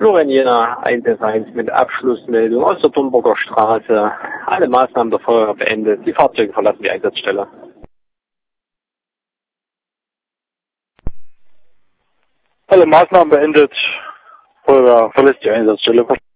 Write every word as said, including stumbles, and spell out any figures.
Florian Jena, eins eins eins mit Abschlussmeldung aus der Thunburger Straße. Alle Maßnahmen der Feuerwehr beendet. Die Fahrzeuge verlassen die Einsatzstelle. Alle Maßnahmen beendet. Feuerwehr verlässt die Einsatzstelle.